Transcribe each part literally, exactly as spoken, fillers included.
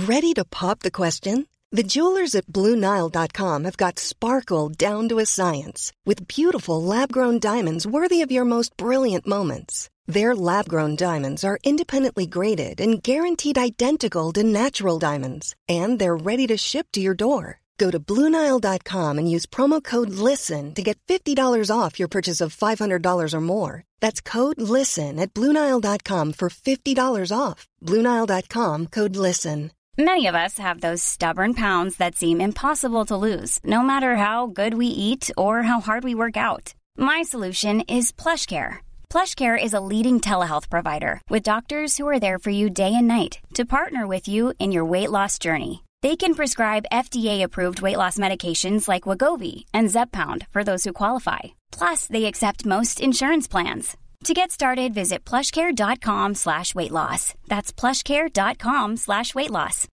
Ready to pop the question? The jewelers at Blue Nile dot com have got sparkle down to a science with beautiful lab-grown diamonds worthy of your most brilliant moments. Their lab-grown diamonds are independently graded and guaranteed identical to natural diamonds, and they're ready to ship to your door. Go to Blue Nile dot com and use promo code LISTEN to get fifty dollars off your purchase of five hundred dollars or more. That's code LISTEN at Blue Nile dot com for fifty dollars off. Blue Nile dot com, code LISTEN. Many of us have those stubborn pounds that seem impossible to lose, no matter how good we eat or how hard we work out. My solution is PlushCare. PlushCare is a leading telehealth provider with doctors who are there for you day and night to partner with you in your weight loss journey. They can prescribe F D A-approved weight loss medications like Wegovy and Zepbound for those who qualify. Plus, they accept most insurance plans. To get started, visit plushcare.com slash weight loss. That's plushcare.com slash weight loss.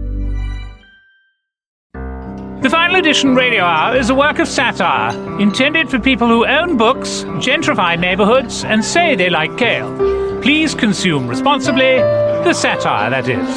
The Final Edition Radio Hour is a work of satire intended for people who own books, gentrify neighborhoods, and say they like kale. Please consume responsibly. The satire, that is.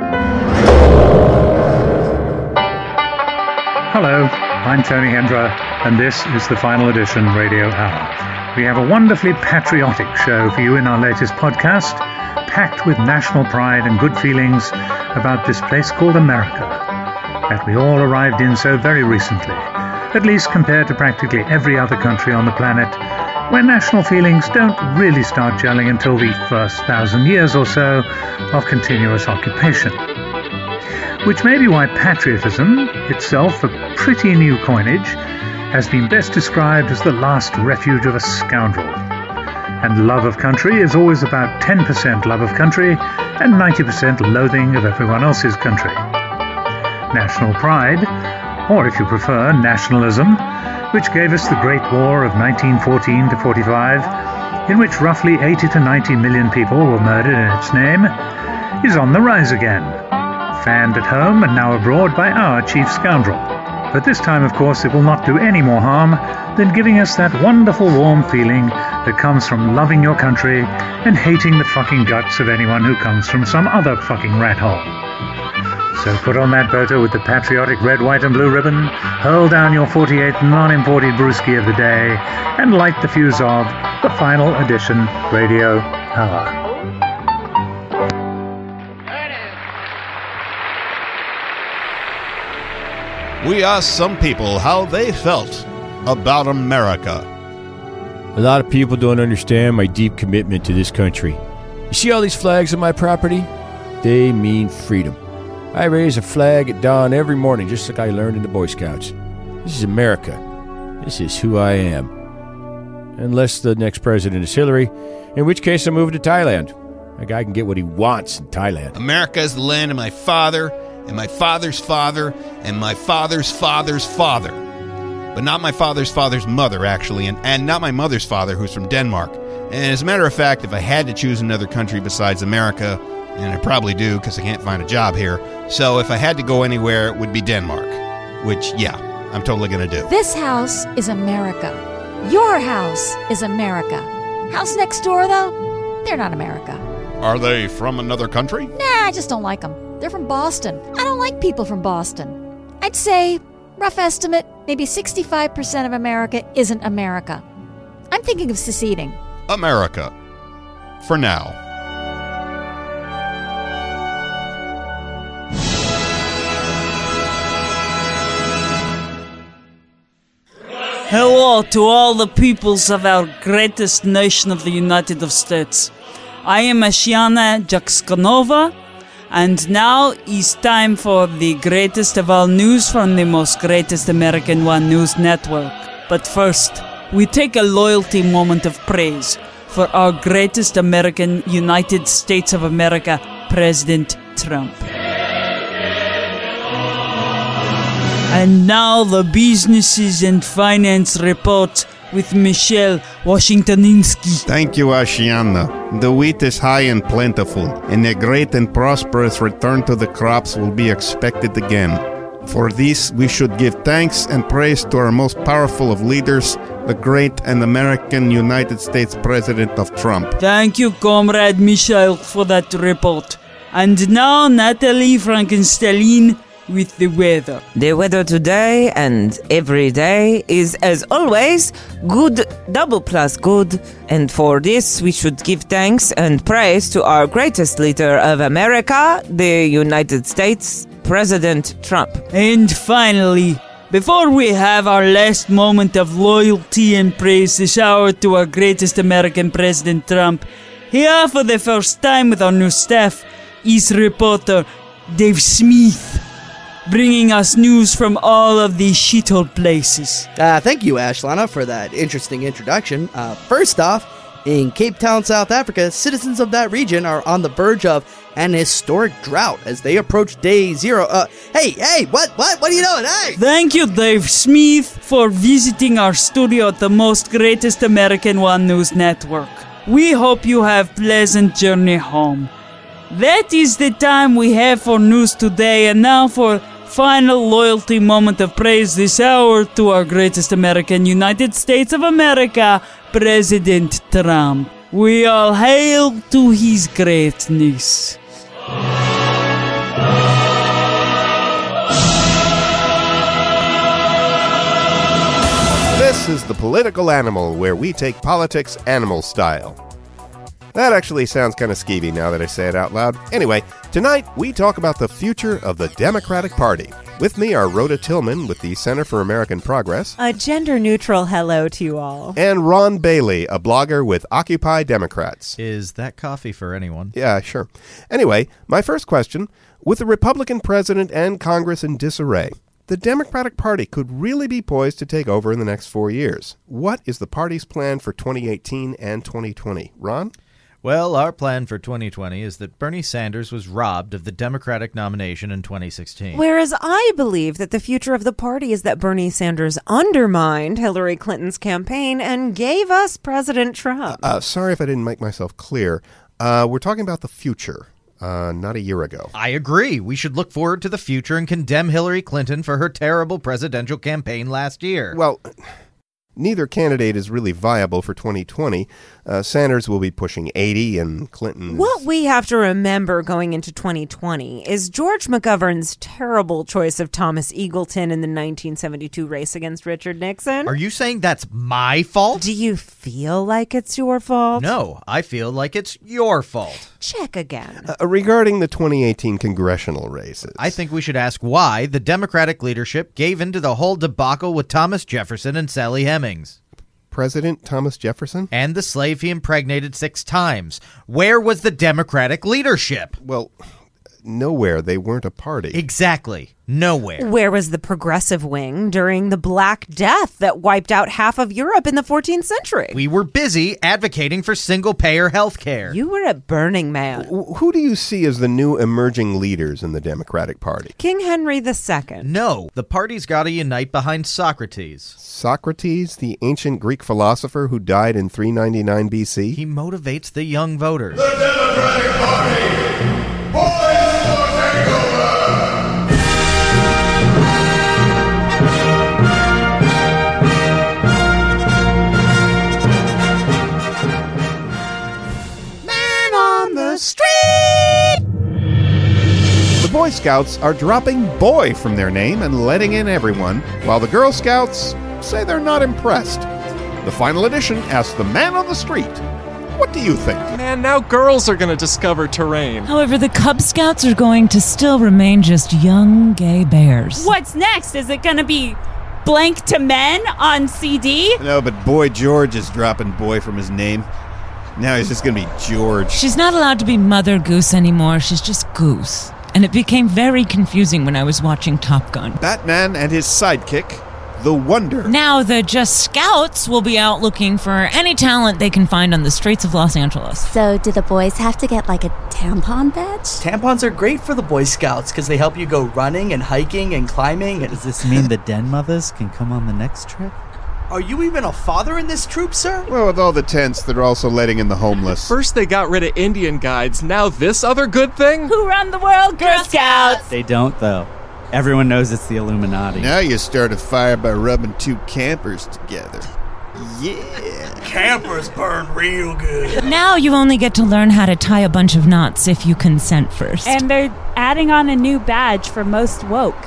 Hello, I'm Tony Hendra, and this is the Final Edition Radio Hour. We have a wonderfully patriotic show for you in our latest podcast, packed with national pride and good feelings about this place called America, that we all arrived in so very recently, at least compared to practically every other country on the planet, where national feelings don't really start gelling until the first thousand years or so of continuous occupation. Which may be why patriotism, itself a pretty new coinage, has been best described as the last refuge of a scoundrel. And love of country is always about ten percent love of country and ninety percent loathing of everyone else's country. National pride, or if you prefer, nationalism, which gave us the Great War of nineteen fourteen to forty-five, in which roughly eighty to ninety million people were murdered in its name, is on the rise again, fanned at home and now abroad by our chief scoundrel. But this time, of course, it will not do any more harm than giving us that wonderful warm feeling that comes from loving your country and hating the fucking guts of anyone who comes from some other fucking rat hole. So put on that boater with the patriotic red, white and blue ribbon, hurl down your forty-eighth non-imported brewski of the day, and light the fuse of the Final Edition Radio Hour. We asked some people how they felt about America. A lot of people don't understand my deep commitment to this country. You see all these flags on my property? They mean freedom. I raise a flag at dawn every morning, just like I learned in the Boy Scouts. This is America. This is who I am. Unless the next president is Hillary, in which case I'm moving to Thailand. A guy can get what he wants in Thailand. America is the land of my father, and my father's father, and my father's father's father. But not my father's father's mother, actually, and, and not my mother's father, who's from Denmark. And as a matter of fact, if I had to choose another country besides America, and I probably do because I can't find a job here, so if I had to go anywhere, it would be Denmark. Which, yeah, I'm totally going to do. This house is America. Your house is America. House next door, though, they're not America. Are they from another country? Nah, I just don't like them. They're from Boston. I don't like people from Boston. I'd say, rough estimate, maybe sixty-five percent of America isn't America. I'm thinking of seceding. America. For now. Hello to all the peoples of our greatest nation of the United States. I am Ashiana Jakskanova, and now is time for the greatest of all news from the most greatest American One News Network. But first, we take a loyalty moment of praise for our greatest American United States of America, President Trump. And now the businesses and finance report with Michelle Washingtoninsky. Thank you, Ashiana. The wheat is high and plentiful, and a great and prosperous return to the crops will be expected again. For this, we should give thanks and praise to our most powerful of leaders, the great and American United States President of Trump. Thank you, Comrade Michelle, for that report. And now Natalie Frankenstein with the weather. The weather today and every day is, as always, good, double plus good. And for this, we should give thanks and praise to our greatest leader of America, the United States, President Trump. And finally, before we have our last moment of loyalty and praise to shower to our greatest American President Trump, here for the first time with our new staff is reporter Dave Smith, bringing us news from all of these shithole places. Uh, thank you, Ashlana, for that interesting introduction. Uh, first off, in Cape Town, South Africa, citizens of that region are on the verge of an historic drought as they approach day zero. Uh, hey, hey, what, what, what are you doing? Hey! Thank you, Dave Smith, for visiting our studio at the most greatest American One News Network. We hope you have pleasant journey home. That is the time we have for news today, and now for final loyalty moment of praise this hour to our greatest American, United States of America, President Trump. We all hail to his greatness. This is The Political Animal, where we take politics animal style. That actually sounds kind of skeevy now that I say it out loud. Anyway, tonight we talk about the future of the Democratic Party. With me are Rhoda Tillman with the Center for American Progress. A gender-neutral hello to you all. And Ron Bailey, a blogger with Occupy Democrats. Is that coffee for anyone? Yeah, sure. Anyway, my first question, with the Republican president and Congress in disarray, the Democratic Party could really be poised to take over in the next four years. What is the party's plan for twenty eighteen and twenty twenty? Ron? Well, our plan for twenty twenty is that Bernie Sanders was robbed of the Democratic nomination in twenty sixteen. Whereas I believe that the future of the party is that Bernie Sanders undermined Hillary Clinton's campaign and gave us President Trump. Uh, uh, sorry if I didn't make myself clear. Uh, we're talking about the future, uh, not a year ago. I agree. We should look forward to the future and condemn Hillary Clinton for her terrible presidential campaign last year. Well, neither candidate is really viable for twenty twenty. Uh, Sanders will be pushing eighty and Clinton... What we have to remember going into twenty twenty is George McGovern's terrible choice of Thomas Eagleton in the nineteen seventy-two race against Richard Nixon. Are you saying that's my fault? Do you feel like it's your fault? No, I feel like it's your fault. Check again. Uh, regarding the twenty eighteen congressional races... I think we should ask why the Democratic leadership gave into the whole debacle with Thomas Jefferson and Sally Hemings. President Thomas Jefferson? And the slave he impregnated six times. Where was the Democratic leadership? Well, nowhere. They weren't a party. Exactly. Nowhere. Where was the progressive wing during the Black Death that wiped out half of Europe in the fourteenth century? We were busy advocating for single-payer health care. You were at Burning Man. Who do you see as the new emerging leaders in the Democratic Party? King Henry the Second. No, the party's got to unite behind Socrates. Socrates, the ancient Greek philosopher who died in three ninety-nine B C? He motivates the young voters. The Democratic Party! Boys for takeover! Man on the street! The Boy Scouts are dropping boy from their name and letting in everyone, while the Girl Scouts say they're not impressed. The final edition asks the man on the street, what do you think? Man, now girls are going to discover terrain. However, the Cub Scouts are going to still remain just young gay bears. What's next? Is it going to be Blank to Men on C D? No, but Boy George is dropping boy from his name. Now he's just going to be George. She's not allowed to be Mother Goose anymore. She's just Goose. And it became very confusing when I was watching Top Gun. Batman and his sidekick, the Wonder. Now the Just Scouts will be out looking for any talent they can find on the streets of Los Angeles. So do the boys have to get like a tampon badge? Tampons are great for the Boy Scouts because they help you go running and hiking and climbing. And does this mean the den mothers can come on the next trip? Are you even a father in this troop, sir? Well, with all the tents, they're also letting in the homeless. First they got rid of Indian guides, now this other good thing? Who run the world? Girl Scouts! They don't, though. Everyone knows it's the Illuminati. Now you start a fire by rubbing two campers together. Yeah. Campers burn real good. Now you only get to learn how to tie a bunch of knots if you consent first. And they're adding on a new badge for most woke.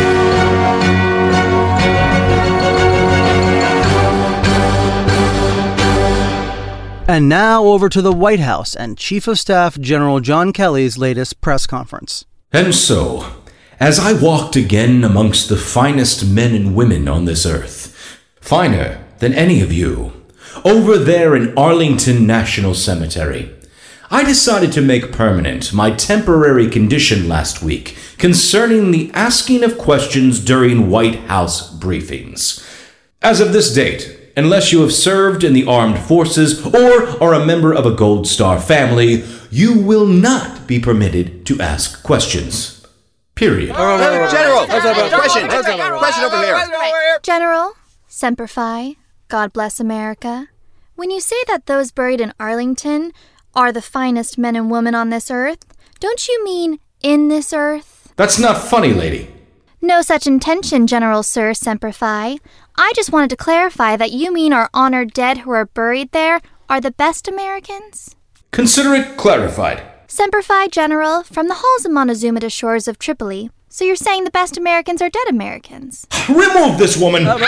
And now over to the White House and Chief of Staff General John Kelly's latest press conference. And so, as I walked again amongst the finest men and women on this earth, finer than any of you, over there in Arlington National Cemetery, I decided to make permanent my temporary condition last week concerning the asking of questions during White House briefings. As of this date, unless you have served in the armed forces or are a member of a Gold Star family, you will not be permitted to ask questions. Period. General, question, question over here. General, Semper Fi, God bless America. When you say that those buried in Arlington are the finest men and women on this earth, don't you mean in this earth? That's not funny, lady. No such intention, General Sir Semper Fi. I just wanted to clarify that you mean our honored dead who are buried there are the best Americans? Consider it clarified. Semper Fi, General, from the halls of Montezuma to shores of Tripoli. So you're saying the best Americans are dead Americans? Remove this woman! Right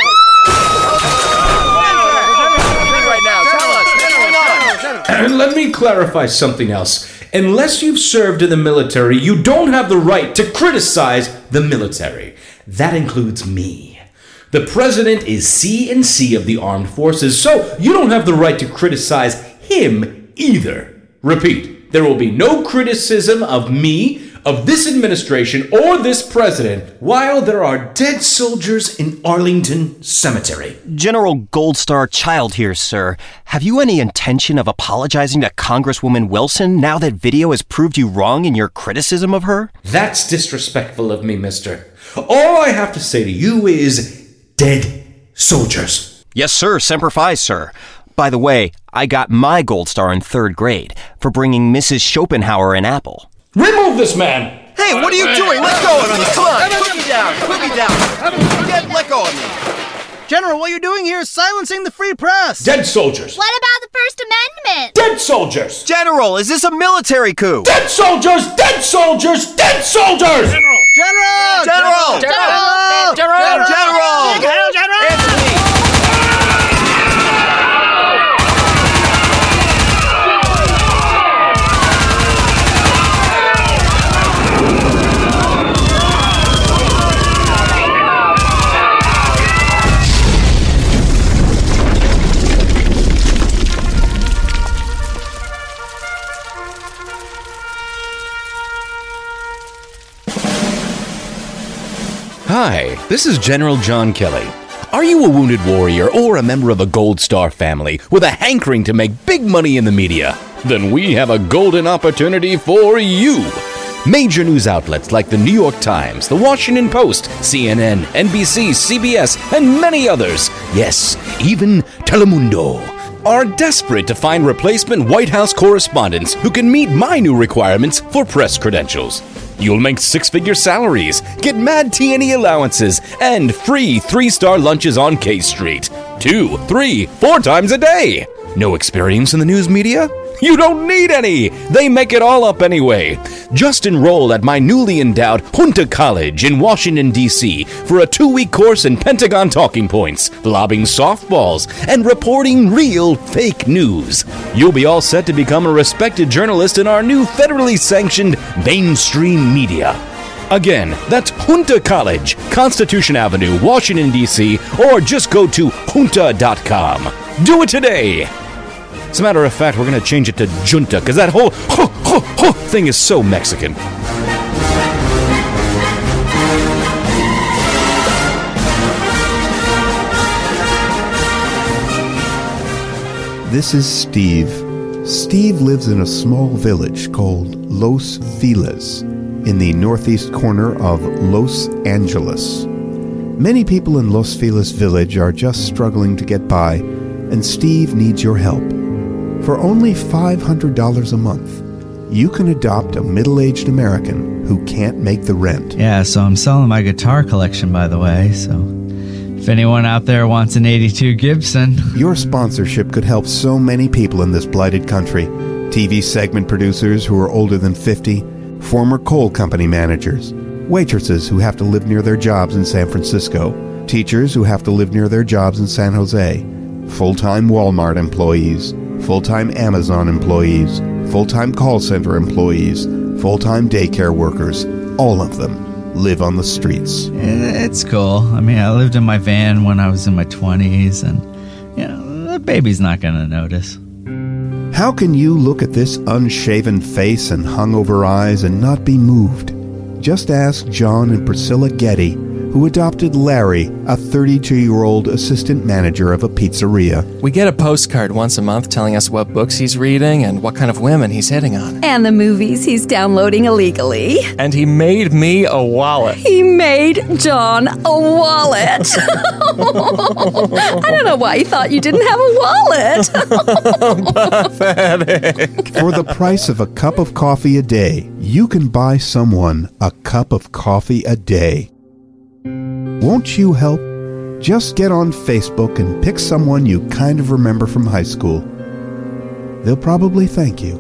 now, tell us. And let me clarify something else. Unless you've served in the military, you don't have the right to criticize the military. That includes me. The president is C and C of the armed forces, so you don't have the right to criticize him either. Repeat, there will be no criticism of me, of this administration, or this president while there are dead soldiers in Arlington Cemetery. General Gold Star Child here, sir. Have you any intention of apologizing to Congresswoman Wilson now that video has proved you wrong in your criticism of her? That's disrespectful of me, mister. All I have to say to you is dead soldiers. Yes, sir. Semper Fi, sir. By the way, I got my Gold Star in third grade for bringing Missus Schopenhauer an apple. Remove this man! Hey, what are you doing? Let go of me! Come on, put me down! Put me down! Get, let go of me! General, what you're doing here is silencing the free press! Dead soldiers! What about the First Amendment? Dead soldiers! General, is this a military coup? Dead soldiers! Dead soldiers! Dead soldiers! General! General! General! General! General! General! General! General! Anthony! Hi, this is General John Kelly. Are you a wounded warrior or a member of a Gold Star family with a hankering to make big money in the media? Then we have a golden opportunity for you. Major news outlets like the New York Times, the Washington Post, C N N, N B C, C B S, and many others, yes, even Telemundo, are desperate to find replacement White House correspondents who can meet my new requirements for press credentials. You'll make six-figure salaries, get mad T and E allowances, and free three-star lunches on K Street. Two, three, four times a day. No experience in the news media? You don't need any! They make it all up anyway. Just enroll at my newly endowed Junta College in Washington, D C for a two-week course in Pentagon talking points, lobbing softballs, and reporting real fake news. You'll be all set to become a respected journalist in our new federally sanctioned mainstream media. Again, that's Junta College, Constitution Avenue, Washington, D C, or just go to junta dot com. Do it today! As a matter of fact, we're going to change it to Junta, because that whole huh, huh, huh thing is so Mexican. This is Steve. Steve lives in a small village called Los Feliz, in the northeast corner of Los Angeles. Many people in Los Feliz village are just struggling to get by, and Steve needs your help. For only five hundred dollars a month, you can adopt a middle-aged American who can't make the rent. Yeah, so I'm selling my guitar collection, by the way, so If anyone out there wants an eighty-two Gibson. Your sponsorship could help so many people in this blighted country. T V segment producers who are older than fifty, former coal company managers, waitresses who have to live near their jobs in San Francisco, teachers who have to live near their jobs in San Jose, full-time Walmart employees, full-time Amazon employees, full-time call center employees, full-time daycare workers, all of them live on the streets. It's cool. I mean, I lived in my van when I was in my twenties, and, you know, the baby's not going to notice. How can you look at this unshaven face and hungover eyes and not be moved? Just ask John and Priscilla Getty, who adopted Larry, a thirty-two-year-old assistant manager of a pizzeria. We get a postcard once a month telling us what books he's reading and what kind of women he's hitting on. And the movies he's downloading illegally. And he made me a wallet. He made John a wallet. I don't know why he thought you didn't have a wallet. Pathetic. For the price of a cup of coffee a day, you can buy someone a cup of coffee a day. Won't you help? Just get on Facebook and pick someone you kind of remember from high school. They'll probably thank you.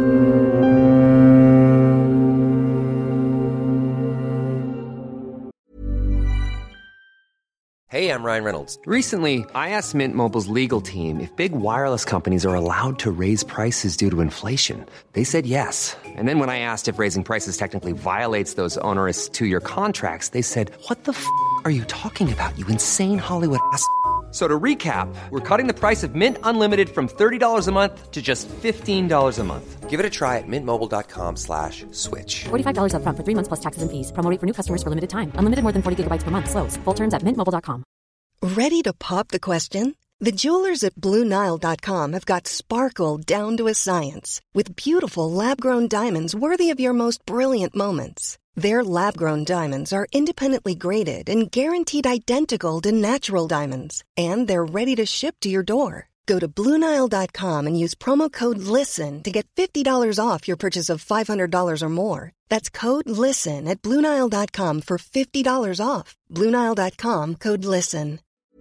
Hey, I'm Ryan Reynolds. Recently, I asked Mint Mobile's legal team if big wireless companies are allowed to raise prices due to inflation. They said yes. And then when I asked if raising prices technically violates those onerous two-year contracts, they said, "What the f*** are you talking about, you insane Hollywood ass f- So to recap, we're cutting the price of Mint Unlimited from thirty dollars a month to just fifteen dollars a month. Give it a try at mintmobile.com slash switch. forty-five dollars up front for three months plus taxes and fees. Promo rate for new customers for limited time. Unlimited more than forty gigabytes per month. Slows full terms at mint mobile dot com. Ready to pop the question? The jewelers at Blue Nile dot com have got sparkle down to a science with beautiful lab-grown diamonds worthy of your most brilliant moments. Their lab-grown diamonds are independently graded and guaranteed identical to natural diamonds, and they're ready to ship to your door. Go to Blue Nile dot com and use promo code LISTEN to get fifty dollars off your purchase of five hundred dollars or more. That's code LISTEN at Blue Nile dot com for fifty dollars off. Blue Nile dot com, code LISTEN.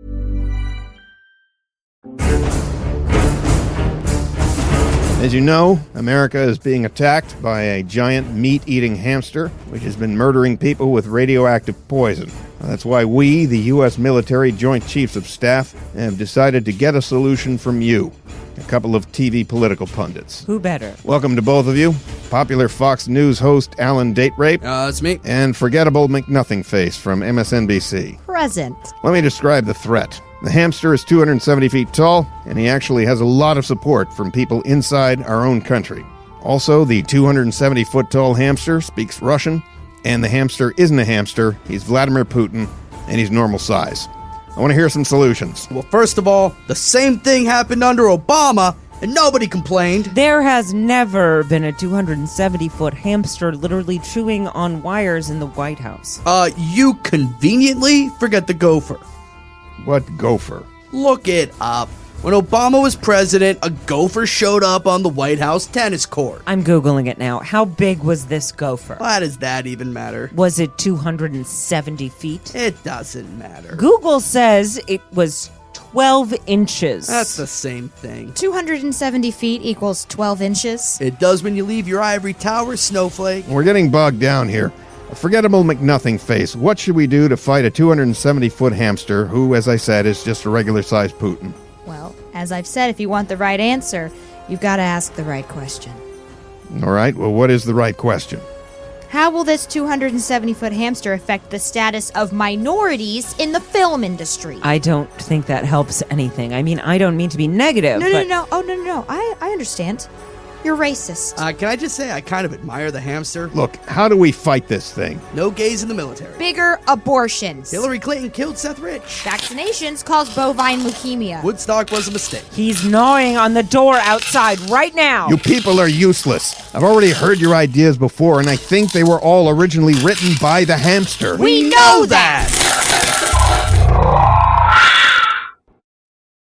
As you know, America is being attacked by a giant meat-eating hamster, which has been murdering people with radioactive poison. That's why we, the U S Military Joint Chiefs of Staff, have decided to get a solution from you, a couple of T V political pundits. Who better? Welcome to both of you. Popular Fox News host Alan Daterape. Uh, it's me. And forgettable McNothingface from M S N B C. Present. Let me describe the threat. The hamster is two hundred seventy feet tall, and he actually has a lot of support from people inside our own country. Also, the two hundred seventy foot tall hamster speaks Russian, and the hamster isn't a hamster. He's Vladimir Putin, and he's normal size. I want to hear some solutions. Well, first of all, the same thing happened under Obama, and nobody complained. There has never been a two hundred seventy foot hamster literally chewing on wires in the White House. Uh, you conveniently forget the gopher. What gopher? Look it up. When Obama was president, a gopher showed up on the White House tennis court. I'm Googling it now. How big was this gopher? Why does that even matter? Was it two hundred seventy feet? It doesn't matter. Google says it was twelve inches. That's the same thing. two hundred seventy feet equals twelve inches. It does when you leave your ivory tower, Snowflake. We're getting bogged down here. A forgettable McNothingface. What should we do to fight a two hundred seventy foot hamster who, as I said, is just a regular-sized Putin? Well, as I've said, if you want the right answer, you've got to ask the right question. All right, well, what is the right question? How will this two hundred seventy foot hamster affect the status of minorities in the film industry? I don't think that helps anything. I mean, I don't mean to be negative. No, but... no, no. Oh, no, no, no. I, I understand. You're racist. Uh, can I just say I kind of admire the hamster? Look, how do we fight this thing? No gays in the military. Bigger abortions. Hillary Clinton killed Seth Rich. Vaccinations cause bovine leukemia. Woodstock was a mistake. He's gnawing on the door outside right now. You people are useless. I've already heard your ideas before, and I think they were all originally written by the hamster. We, we know that!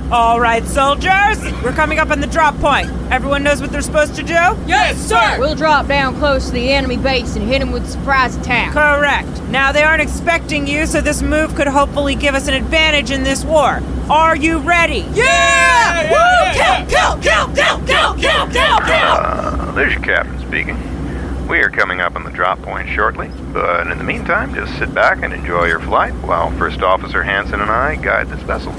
All right, soldiers, we're coming up on the drop point. Everyone knows what they're supposed to do? Yes, sir! We'll drop down close to the enemy base and hit them with a surprise attack. Correct. Now, they aren't expecting you, so this move could hopefully give us an advantage in this war. Are you ready? Yeah! yeah! Woo! Kill, kill, kill, kill, kill, kill, kill, kill! Uh, this is your captain speaking. We are coming up on the drop point shortly, but in the meantime, just sit back and enjoy your flight while First Officer Hansen and I guide this vessel.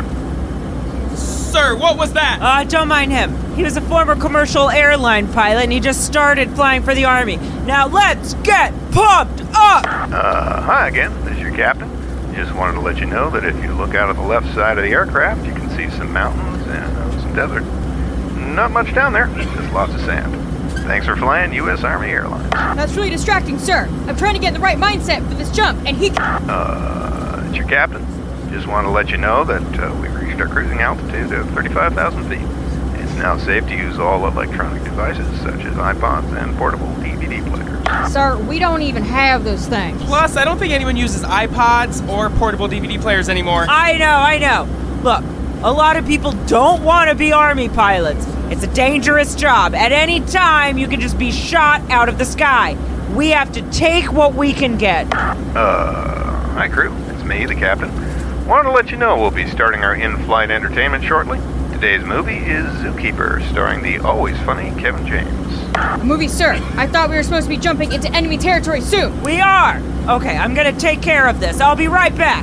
Sir, what was that? Uh, don't mind him. He was a former commercial airline pilot, and he just started flying for the Army. Now let's get pumped up! Uh, hi again. This is your captain. Just wanted to let you know that if you look out of the left side of the aircraft, you can see some mountains and uh, some desert. Not much down there, just lots of sand. Thanks for flying U S Army Airlines. That's really distracting, sir. I'm trying to get in the right mindset for this jump, and he... Uh, it's your captain. Just want to let you know that uh, we've reached our cruising altitude of thirty-five thousand feet. It's now safe to use all electronic devices, such as iPods and portable D V D players. Sir, we don't even have those things. Plus, I don't think anyone uses iPods or portable D V D players anymore. I know, I know. Look, a lot of people don't want to be Army pilots. It's a dangerous job. At any time, you can just be shot out of the sky. We have to take what we can get. Uh, hi crew, it's me, the captain. Wanted to let you know we'll be starting our in-flight entertainment shortly. Today's movie is Zookeeper, starring the always funny Kevin James. Movie, sir. I thought we were supposed to be jumping into enemy territory soon. We are! Okay, I'm gonna take care of this. I'll be right back.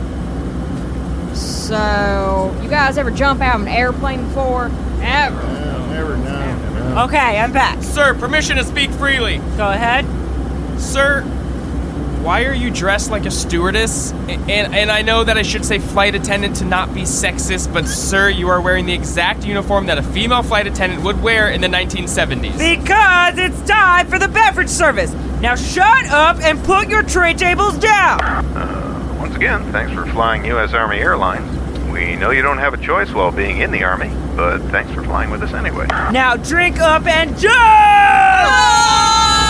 So, you guys ever jump out of an airplane before? Ever? Well, never, no, no. Okay, I'm back. Sir, permission to speak freely. Go ahead. Sir, why are you dressed like a stewardess? And, and I know that I should say flight attendant to not be sexist, but sir, you are wearing the exact uniform that a female flight attendant would wear in the nineteen seventies. Because it's time for the beverage service. Now shut up and put your tray tables down. Uh, once again, thanks for flying U S Army Airlines. We know you don't have a choice while being in the Army, but thanks for flying with us anyway. Now drink up and jump!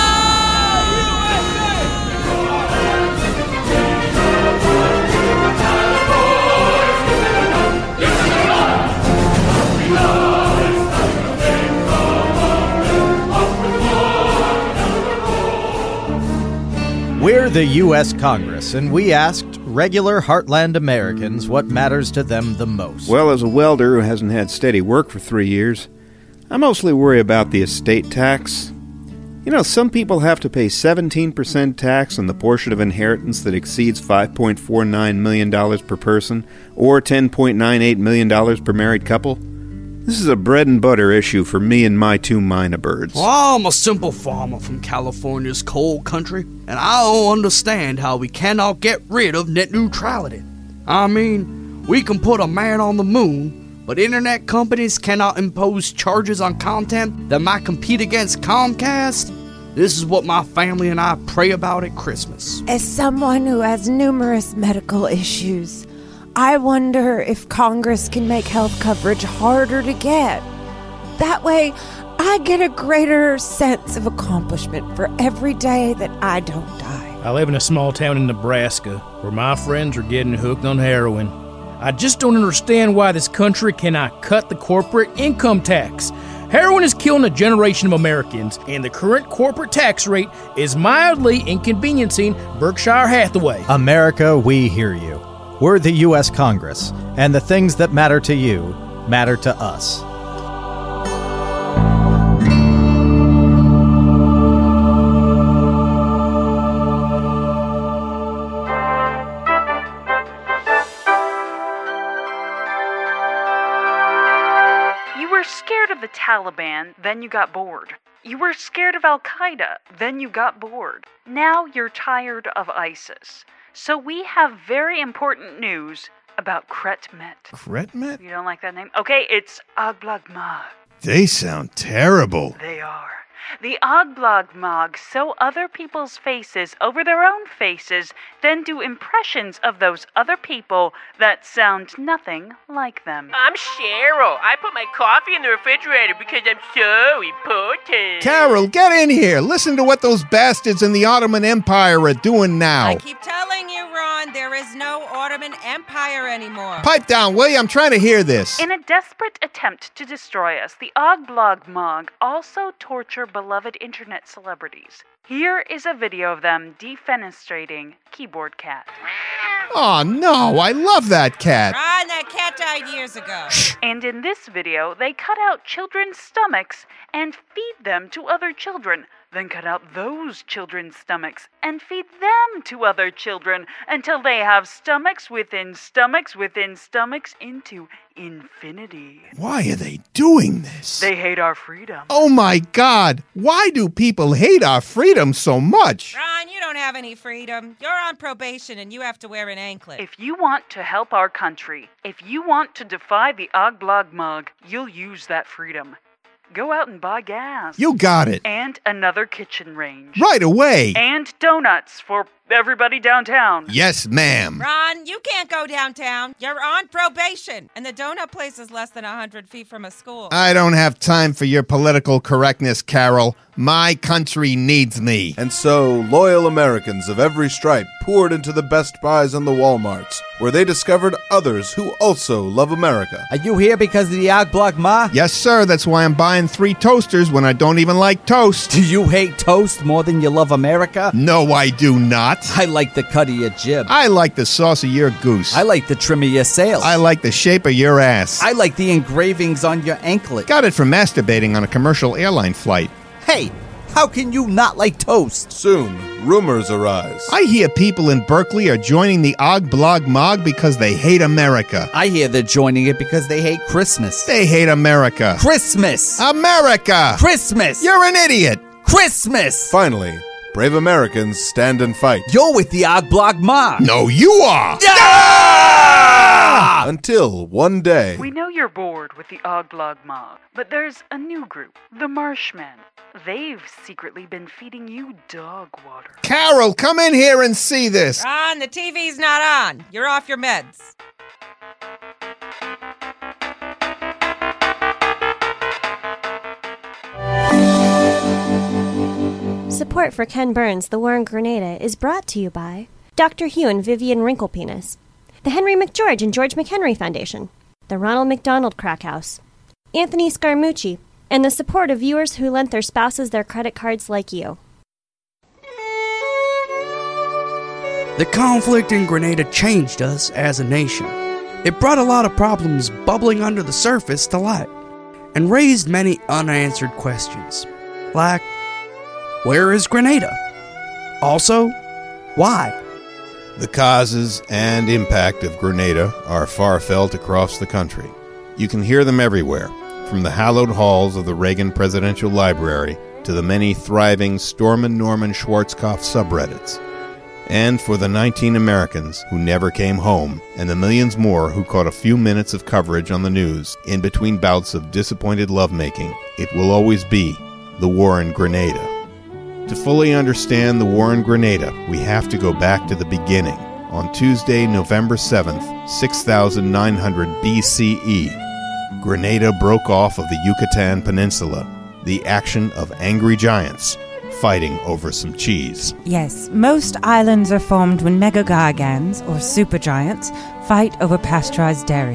We're the U S Congress, and we asked regular Heartland Americans what matters to them the most. Well, as a welder who hasn't had steady work for three years, I mostly worry about the estate tax. You know, some people have to pay seventeen percent tax on the portion of inheritance that exceeds five point four nine million dollars per person, or ten point nine eight million dollars per married couple. This is a bread and butter issue for me and my two minor birds. Well, I'm a simple farmer from California's coal country, and I don't understand how we cannot get rid of net neutrality. I mean, we can put a man on the moon, but internet companies cannot impose charges on content that might compete against Comcast. This is what my family and I pray about at Christmas. As someone who has numerous medical issues, I wonder if Congress can make health coverage harder to get. That way, I get a greater sense of accomplishment for every day that I don't die. I live in a small town in Nebraska where my friends are getting hooked on heroin. I just don't understand why this country cannot cut the corporate income tax. Heroin is killing a generation of Americans, and the current corporate tax rate is mildly inconveniencing Berkshire Hathaway. America, we hear you. We're the U S Congress, and the things that matter to you matter to us. You were scared of the Taliban, then you got bored. You were scared of Al-Qaeda, then you got bored. Now you're tired of ISIS. So we have very important news about Kretmet. Kretmet? You don't like that name? Okay, it's Ogblag-Mog. They sound terrible. They are. The Ogblag-Mog sew other people's faces over their own faces, then do impressions of those other people that sound nothing like them. I'm Cheryl. I put my coffee in the refrigerator because I'm so important. Carol, get in here. Listen to what those bastards in the Ottoman Empire are doing now. I keep telling you, Ron, Ron, there is no Ottoman Empire anymore. Pipe down, will you? I'm trying to hear this. In a desperate attempt to destroy us, the Ogblogmog also torture beloved internet celebrities. Here is a video of them defenestrating Keyboard Cat. Oh, no, I love that cat. Ron, that cat died years ago. And in this video, they cut out children's stomachs and feed them to other children. Then cut out those children's stomachs and feed them to other children until they have stomachs within stomachs within stomachs into infinity. Why are they doing this? They hate our freedom. Oh, my God. Why do people hate our freedom so much? Ron, you don't have any freedom. You're on probation and you have to wear an anklet. If you want to help our country, if you want to defy the Ogblogmog, you'll use that freedom. Go out and buy gas. You got it. And another kitchen range. Right away. And donuts for everybody downtown. Yes, ma'am. Ron, you can't go downtown. You're on probation. And the donut place is less than one hundred feet from a school. I don't have time for your political correctness, Carol. My country needs me. And so, loyal Americans of every stripe poured into the Best Buys and the Walmarts, where they discovered others who also love America. Are you here because of the Ogblogmog? Yes, sir. That's why I'm buying three toasters when I don't even like toast. Do you hate toast more than you love America? No, I do not. I like the cut of your jib. I like the sauce of your goose. I like the trim of your sails. I like the shape of your ass. I like the engravings on your anklet. Got it from masturbating on a commercial airline flight. Hey, how can you not like toast? Soon, rumors arise. I hear people in Berkeley are joining the Ogblogmog because they hate America. I hear they're joining it because they hate Christmas. They hate America. Christmas! America! Christmas! You're an idiot! Christmas! Finally, brave Americans stand and fight. You're with the Ogblogmog. No, you are! Ah! Until one day... We know you're bored with the Ogblogmog, but there's a new group, the Marshmen. They've secretly been feeding you dog water. Carol, come in here and see this. Ron, the T V's not on. You're off your meds. Support for Ken Burns' The War in Grenada is brought to you by Doctor Hugh and Vivian Wrinklepenis, the Henry McGeorge and George McHenry Foundation, the Ronald McDonald Crack House, Anthony Scaramucci, and the support of viewers who lent their spouses their credit cards like you. The conflict in Grenada changed us as a nation. It brought a lot of problems bubbling under the surface to light, and raised many unanswered questions, like, where is Grenada? Also, why? The causes and impact of Grenada are far felt across the country. You can hear them everywhere, from the hallowed halls of the Reagan Presidential Library to the many thriving Storm and Norman Schwarzkopf subreddits. And for the nineteen Americans who never came home, and the millions more who caught a few minutes of coverage on the news in between bouts of disappointed lovemaking, it will always be the war in Grenada. To fully understand the war in Grenada, we have to go back to the beginning. On Tuesday, November seventh, six thousand nine hundred B C E, Grenada broke off of the Yucatan Peninsula, the action of angry giants fighting over some cheese. Yes, most islands are formed when megagargans, or supergiants, fight over pasteurized dairy.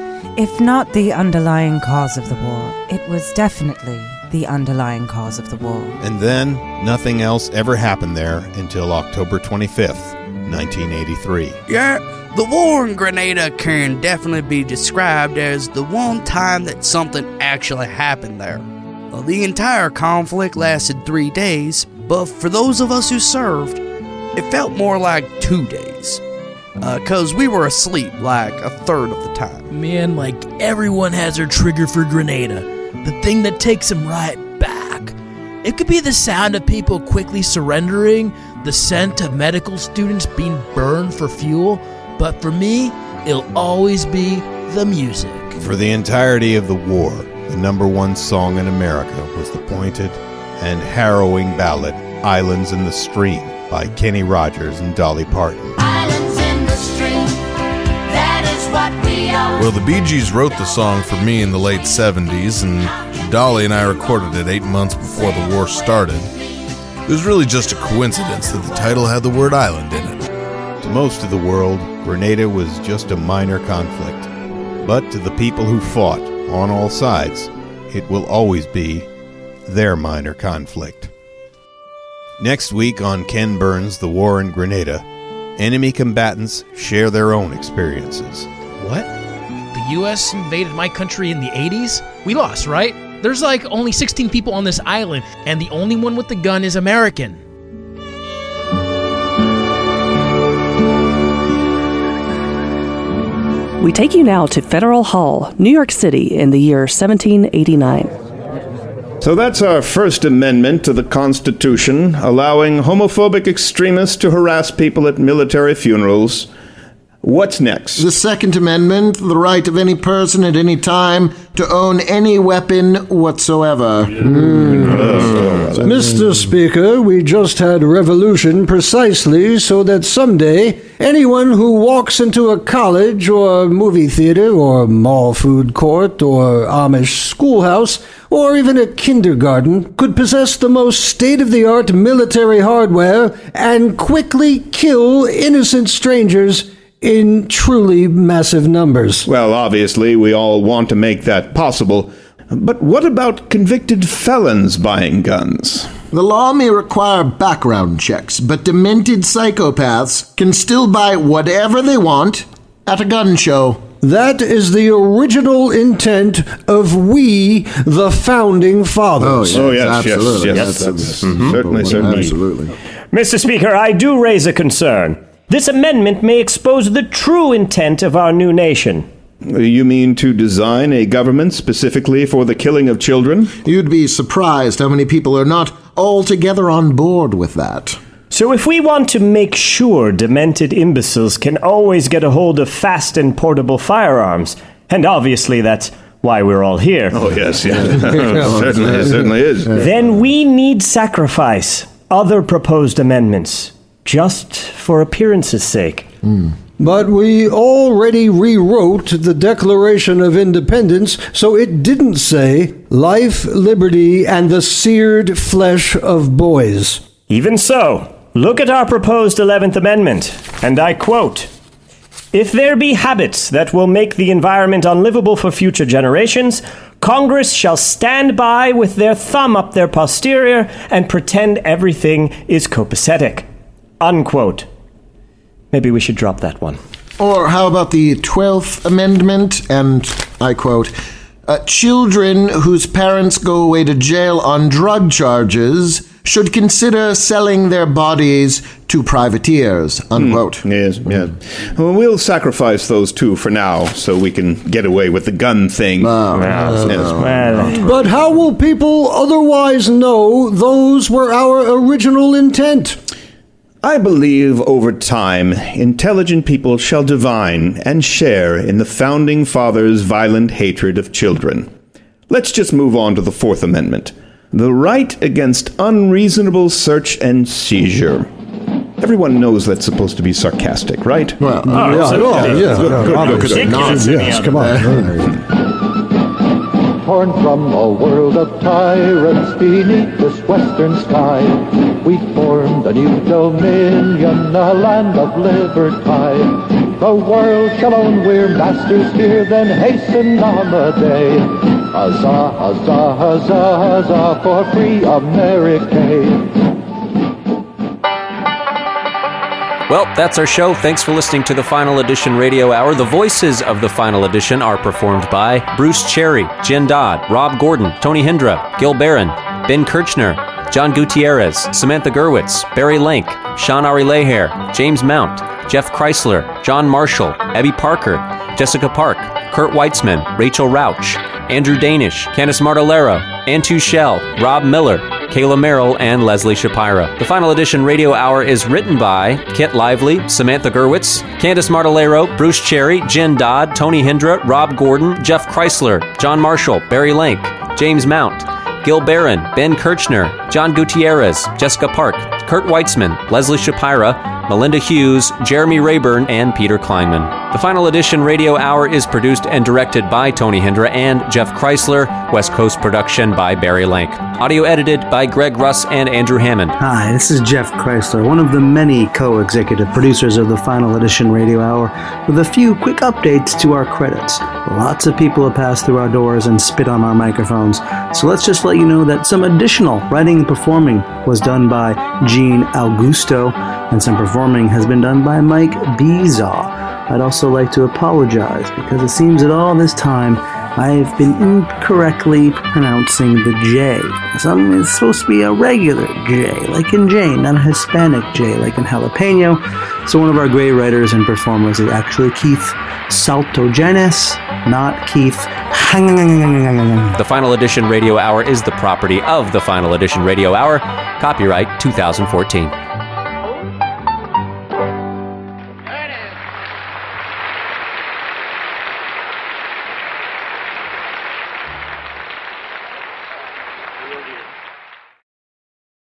If not the underlying cause of the war, it was definitely the underlying cause of the war. And then, nothing else ever happened there until October twenty-fifth, nineteen eighty-three. Yeah, the war in Grenada can definitely be described as the one time that something actually happened there. Well, the entire conflict lasted three days, but for those of us who served, it felt more like two days. Because uh, we were asleep like a third of the time. Man, like everyone has their trigger for Grenada, the thing that takes them right back. It could be the sound of people quickly surrendering, the scent of medical students being burned for fuel, but for me, it'll always be the music. For the entirety of the war, the number one song in America was the pointed and harrowing ballad Islands in the Stream by Kenny Rogers and Dolly Parton. Islands in the stream, that is what we are. Well, the Bee Gees wrote the song for me in the late seventies, and Dolly and I recorded it eight months before the war started. It was really just a coincidence that the title had the word island in it. To most of the world, Grenada was just a minor conflict. But to the people who fought on all sides, it will always be their minor conflict. Next week on Ken Burns' The War in Grenada, enemy combatants share their own experiences. What? The U S invaded my country in the eighties? We lost, right? There's like only sixteen people on this island, and the only one with the gun is American. We take you now to Federal Hall, New York City, in the year seventeen eighty-nine. So that's our First Amendment to the Constitution, allowing homophobic extremists to harass people at military funerals. What's next? The Second Amendment, the right of any person at any time to own any weapon whatsoever. Mm. Mister Speaker, we just had a revolution precisely so that someday anyone who walks into a college or movie theater or mall food court or Amish schoolhouse or even a kindergarten could possess the most state-of-the-art military hardware and quickly kill innocent strangers in truly massive numbers. Well, obviously, we all want to make that possible. But what about convicted felons buying guns? The law may require background checks, but demented psychopaths can still buy whatever they want at a gun show. That is the original intent of we, the Founding Fathers. Oh, yes, oh, yes, absolutely. yes, yes. yes. That's, that's, mm-hmm. Certainly, certainly. Absolutely. Mister Speaker, I do raise a concern. This amendment may expose the true intent of our new nation. You mean to design a government specifically for the killing of children? You'd be surprised how many people are not altogether on board with that. So if we want to make sure demented imbeciles can always get a hold of fast and portable firearms, and obviously that's why we're all here. Oh, yes, yes. certainly, it certainly is. Then we need sacrifice other proposed amendments, just for appearance's sake. Mm. But we already rewrote the Declaration of Independence, so it didn't say life, liberty, and the seared flesh of boys. Even so, look at our proposed eleventh Amendment, and I quote, "If there be habits that will make the environment unlivable for future generations, Congress shall stand by with their thumb up their posterior and pretend everything is copacetic." Unquote. Maybe we should drop that one. Or how about the twelfth Amendment, and I quote, uh, "Children whose parents go away to jail on drug charges should consider selling their bodies to privateers," unquote. Mm, yes, yes. Well, we'll sacrifice those two for now so we can get away with the gun thing. Oh, yes, no, yes. Well. But how will people otherwise know those were our original intent? I believe over time, intelligent people shall divine and share in the Founding Fathers' violent hatred of children. Let's just move on to the Fourth Amendment. The right against unreasonable search and seizure. Everyone knows that's supposed to be sarcastic, right? Well, oh, yeah, yeah, yeah, yeah. Good, good, good, good. Yes, come on. Torn from a world of tyrants beneath this western sky, we formed a new dominion, a land of liberty. The world shall own, we're masters here, then hasten on the day. Huzzah, huzzah, huzzah, huzzah for free America. Well, that's our show. Thanks for listening to the Final Edition Radio Hour. The voices of the Final Edition are performed by Bruce Cherry, Jen Dodd, Rob Gordon, Tony Hindra, Gil Barron, Ben Kirchner, John Gutierrez, Samantha Gerwitz, Barry Lank, Sean Ari Leher, James Mount, Jeff Chrysler, John Marshall, Abby Parker, Jessica Park, Kurt Weitzman, Rachel Rauch, Andrew Danish, Candice Martellero, Antu Shell, Rob Miller, Kayla Merrill, and Leslie Shapira. The Final Edition Radio Hour is written by Kit Lively, Samantha Gerwitz, Candice Martellero, Bruce Cherry, Jen Dodd, Tony Hindra, Rob Gordon, Jeff Chrysler, John Marshall, Barry Lank, James Mount, Gil Barron, Ben Kirchner, John Gutierrez, Jessica Park, Kurt Weitzman, Leslie Shapira, Melinda Hughes, Jeremy Rayburn, and Peter Kleinman. The Final Edition Radio Hour is produced and directed by Tony Hindra and Jeff Chrysler. West Coast production by Barry Lank. Audio edited by Greg Russ and Andrew Hammond. Hi, this is Jeff Chrysler, one of the many co-executive producers of the Final Edition Radio Hour, with a few quick updates to our credits. Lots of people have passed through our doors and spit on our microphones, so let's just let you know that some additional writing and performing was done by Gene Augusto, and some performing has been done by Mike Bezaw. I'd also like to apologize because it seems that all this time I've been incorrectly pronouncing the J. Something is supposed to be a regular J, like in Jane, not a Hispanic J, like in jalapeno. So one of our great writers and performers is actually Keith Saltogenes, not Keith. The Final Edition Radio Hour is the property of the Final Edition Radio Hour. Copyright two thousand fourteen.